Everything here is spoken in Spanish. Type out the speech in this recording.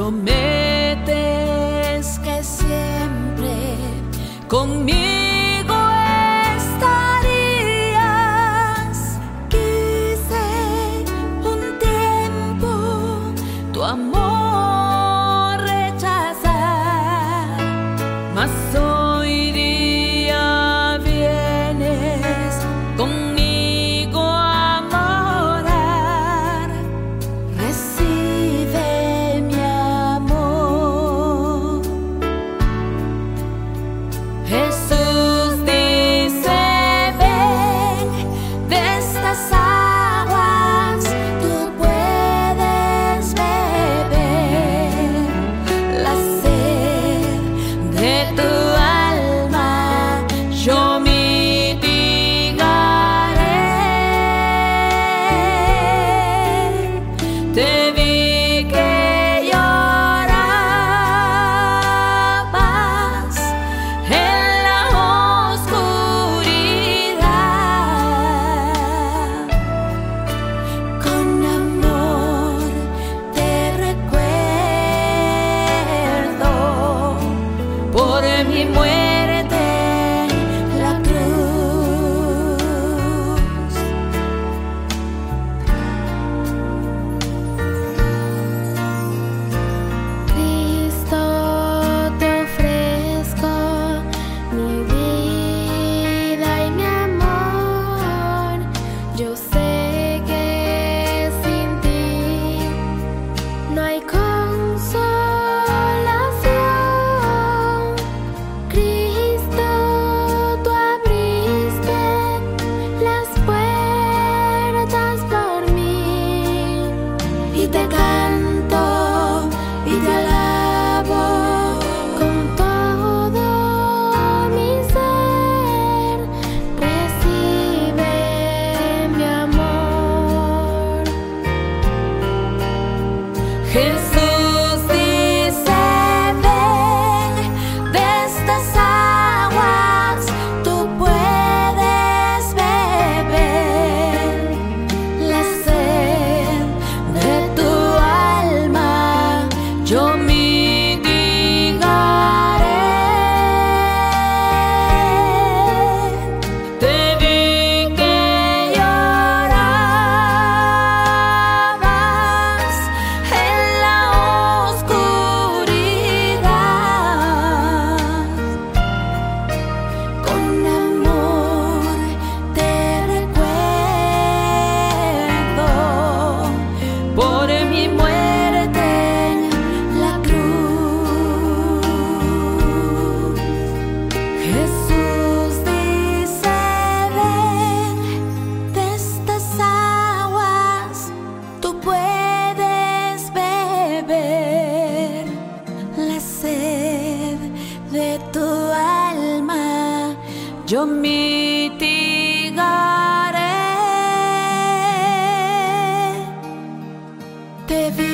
Prometes que siempre conmigo estarías. Quise un tiempo tu amor rechazar, mas hoy día vienes conmigo a morar. Recibe mi amor. Jesús dice: ven, de estas aguas tú puedes beber. La sed de tu alma yo mitigaré. Te vi que llorabas en la oscuridad. Con amor te recuerdo por mi muerte en la cruz. Cristo, te ofrezco mi vida y mi amor. Yo sé que sin ti no hay consolación. Cristo, tú abriste las puertas por mí, y te canto y te alabo con todo mi ser. Recibe mi amor. Jesús dice: ven, de estas aguas tú puedes beber. La sed de tu alma yo mitigaré. Te vi que llorabas en la oscuridad. Con amor te recuerdo por mi muerte en la cruz. Jesús dice: ven, de estas aguas tú puedes beber. La sed de tu alma yo mitigaré. Te vi